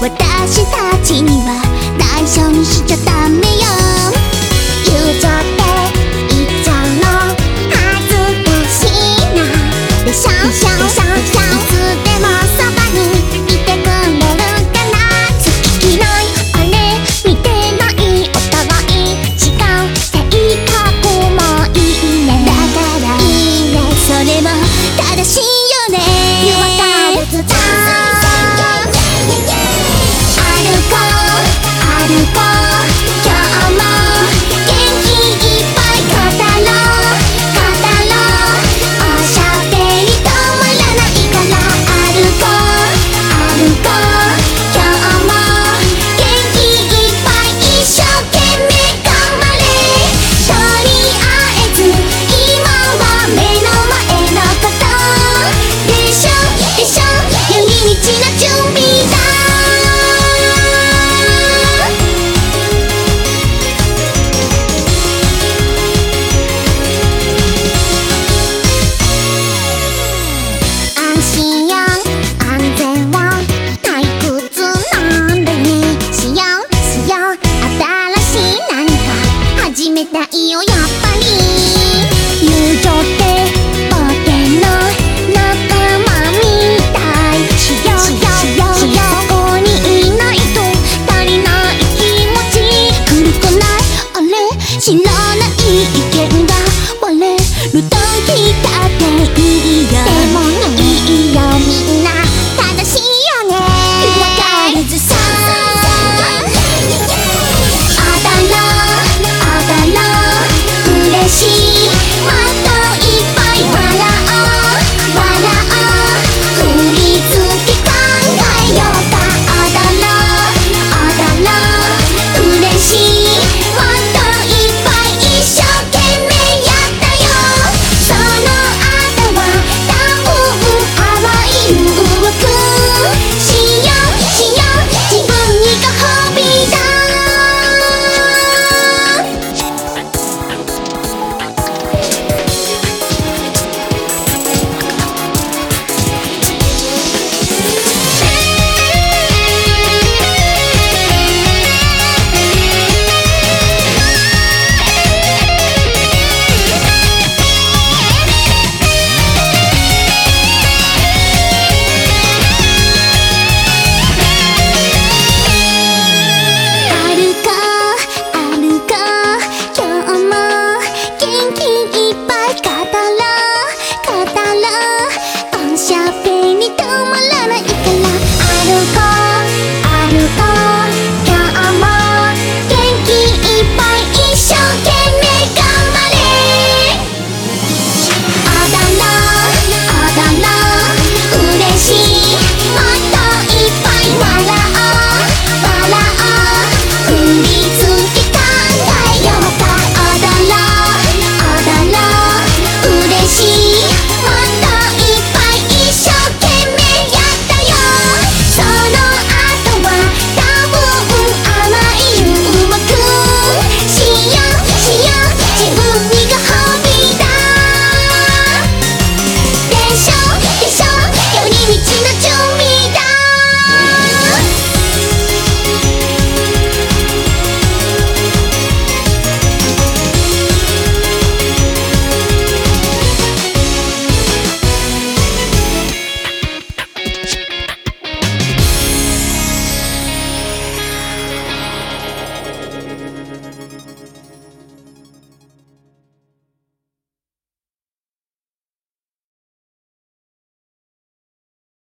私たちには内緒にしちゃダメよ。友情って言っちゃうの恥ずかしいな。でしょでしょでしょでしょ。いつでもそばにいてくれるかな。好き嫌いあれ似てないお互い違う性格もいいね。だからいいね、それも正しいよね。湯はかるつちゃん歩こう今日も元気いっぱい語ろうおしゃべり止まらないから歩こう今日も元気いっぱい一生懸命頑張れ。とりあえず今は目の前のことでしょでしょ。寄り道の準備だ。始めたいよやっぱり。友情って冒険の仲間みたい。しようそこにいないと足りない気持ち。来る来ないあれ知らない意見が割れる時だっていいよ。でもね